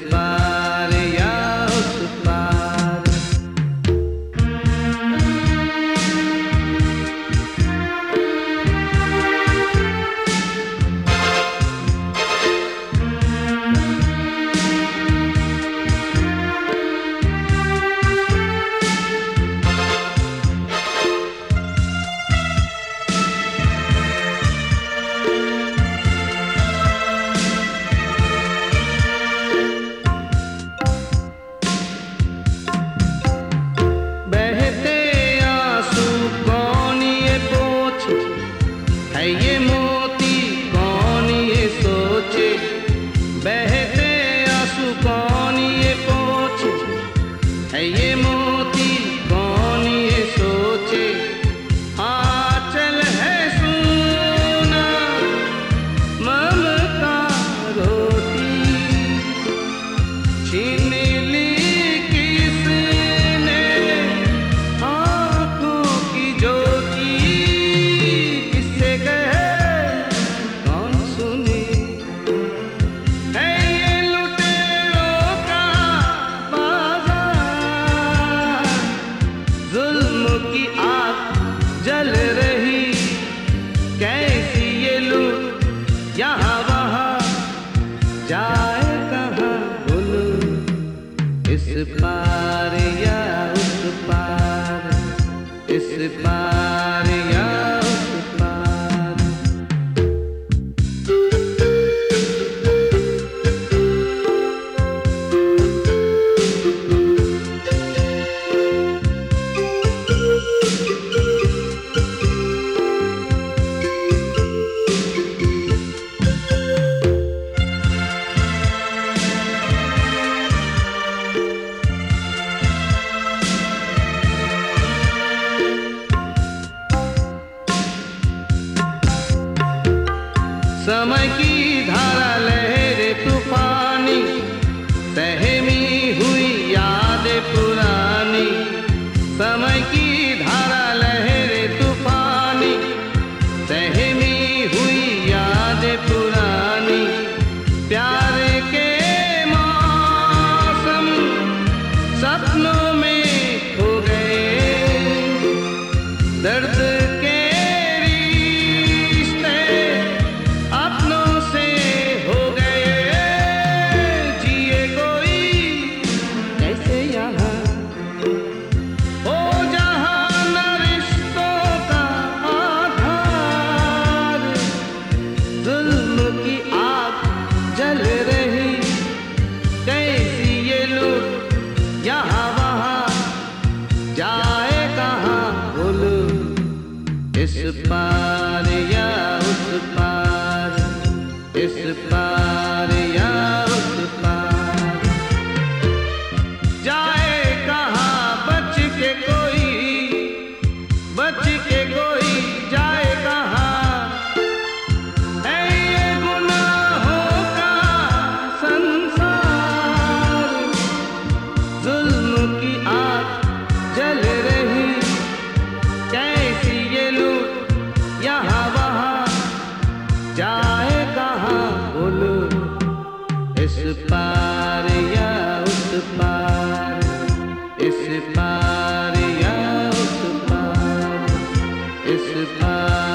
पार या उस पार। ये मोती कौन ये सोचे, बहते आंसू कौन ये पोंछे, है ये मोती कौन ये सोचे। आंचल है सोना ममता रोती, छीन ली किसने आंखों की ज्योति। की आग जल रही, कैसी ये लूट यहाँ वहाँ, जाए कहाँ बोलो, इस पार या उस पार, इस पार या उस पार। समय की धारा लहरे तूफानी, सहमी हुई यादें पुरानी। समय की धारा लहरे तूफानी, सहमी हुई यादें पुरानी। प्यार के मौसम सपनों में खो गए, दर्द के जल रही, कैसी ये लूट यहाँ वहाँ, जाए कहाँ बोलो, इस पार या उस पार, इस पार या उस पार। जाए कहाँ बच के कोई, बच के कोई जाए कहाँ। जल रही, कैसी ये लूट यहाँ वहाँ, जाए कहाँ बोलो, इस पार या उस पार, इस पार या उस पार, इस पार।